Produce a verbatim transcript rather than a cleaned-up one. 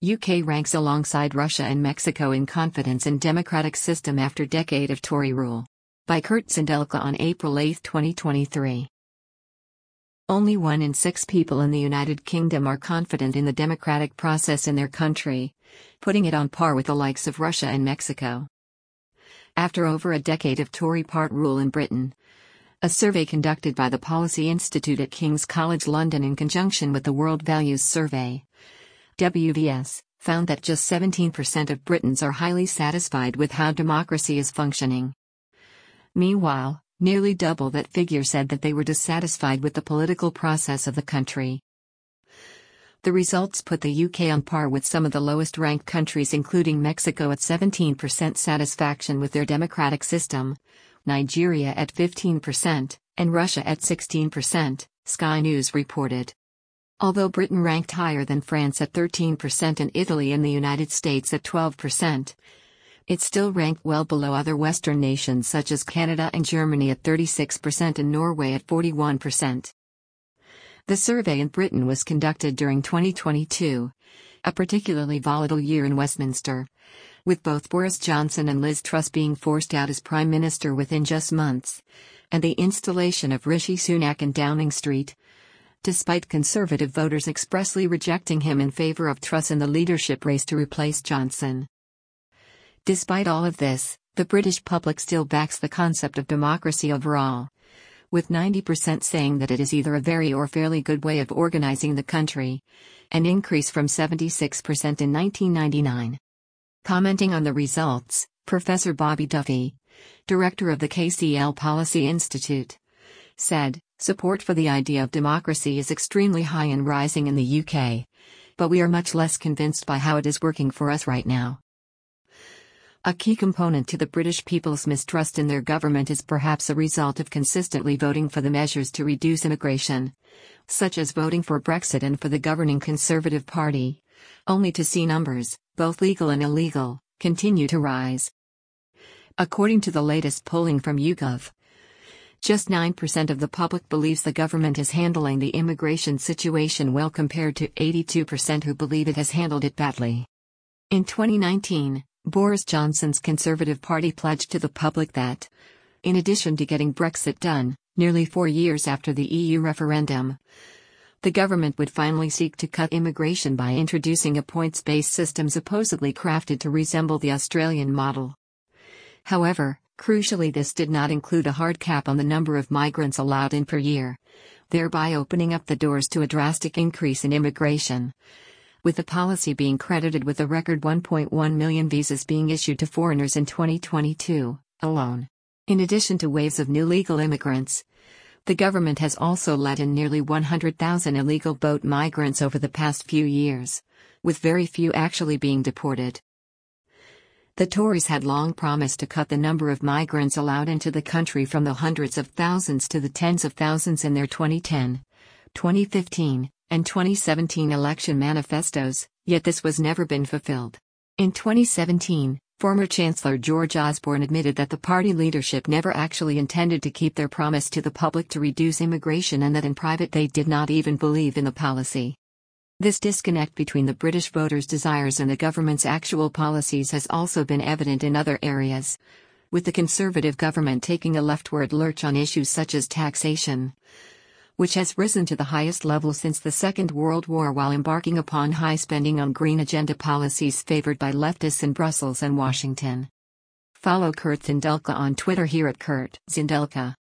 U K ranks alongside Russia and Mexico in confidence in democratic system after decade of Tory rule. By Kurt Zindelka on April eighth twenty twenty-three. Only one in six people in the United Kingdom are confident in the democratic process in their country, putting it on par with the likes of Russia and Mexico. After over a decade of Tory part rule in Britain, a survey conducted by the Policy Institute at King's College London in conjunction with the World Values Survey, W V S, found that just seventeen percent of Britons are highly satisfied with how democracy is functioning. Meanwhile, nearly double that figure said that they were dissatisfied with the political process of the country. The results put the U K on par with some of the lowest-ranked countries, including Mexico at seventeen percent satisfaction with their democratic system, Nigeria at fifteen percent, and Russia at sixteen percent, Sky News reported. Although Britain ranked higher than France at thirteen percent and Italy and the United States at twelve percent, it still ranked well below other Western nations such as Canada and Germany at thirty-six percent and Norway at forty-one percent. The survey in Britain was conducted during twenty twenty-two, a particularly volatile year in Westminster, with both Boris Johnson and Liz Truss being forced out as Prime Minister within just months, and the installation of Rishi Sunak in Downing Street, despite Conservative voters expressly rejecting him in favour of Truss in the leadership race to replace Johnson. Despite all of this, the British public still backs the concept of democracy overall, with ninety percent saying that it is either a very or fairly good way of organising the country, an increase from seventy-six percent in nineteen ninety-nine. Commenting on the results, Professor Bobby Duffy, director of the K C L Policy Institute, said, "Support for the idea of democracy is extremely high and rising in the U K, but we are much less convinced by how it is working for us right now." A key component to the British people's mistrust in their government is perhaps a result of consistently voting for the measures to reduce immigration, such as voting for Brexit and for the governing Conservative Party, only to see numbers, both legal and illegal, continue to rise. According to the latest polling from YouGov, just nine percent of the public believes the government is handling the immigration situation well compared to eighty-two percent who believe it has handled it badly. In twenty nineteen, Boris Johnson's Conservative Party pledged to the public that, in addition to getting Brexit done, nearly four years after the E U referendum, the government would finally seek to cut immigration by introducing a points-based system supposedly crafted to resemble the Australian model. However, crucially, this did not include a hard cap on the number of migrants allowed in per year, thereby opening up the doors to a drastic increase in immigration, with the policy being credited with a record one point one million visas being issued to foreigners in twenty twenty-two alone. In addition to waves of new legal immigrants, the government has also let in nearly one hundred thousand illegal boat migrants over the past few years, with very few actually being deported. The Tories had long promised to cut the number of migrants allowed into the country from the hundreds of thousands to the tens of thousands in their twenty ten, twenty fifteen, and twenty seventeen election manifestos, yet this was never been fulfilled. In twenty seventeen, former Chancellor George Osborne admitted that the party leadership never actually intended to keep their promise to the public to reduce immigration and that in private they did not even believe in the policy. This disconnect between the British voters' desires and the government's actual policies has also been evident in other areas, with the Conservative government taking a leftward lurch on issues such as taxation, which has risen to the highest level since the Second World War while embarking upon high spending on green agenda policies favored by leftists in Brussels and Washington. Follow Kurt Zindelka on Twitter here at Kurt Zindelka.